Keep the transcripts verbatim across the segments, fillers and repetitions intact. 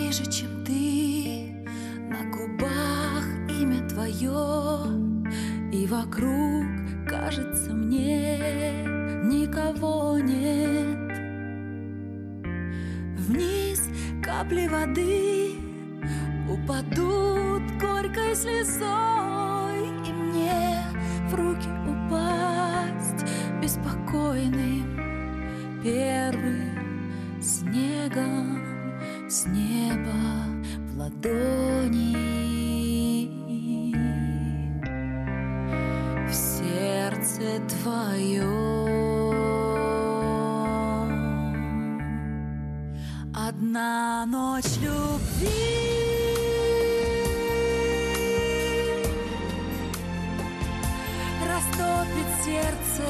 ближе, чем ты, на губах имя твое, и вокруг, кажется мне, никого нет. Вниз капли воды упадут горькой слезой, и мне в руки упасть беспокойным первым снегом с неба в ладони. В сердце твоем одна ночь любви растопит сердце,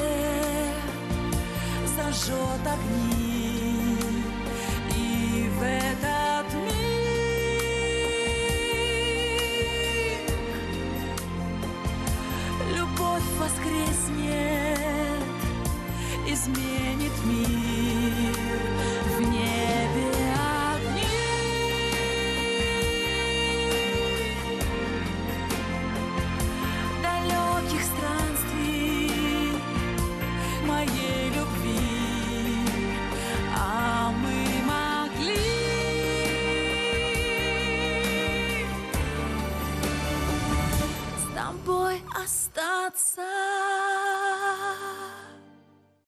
зажжет огни, и в этот миг любовь воскреснет, изменит мир.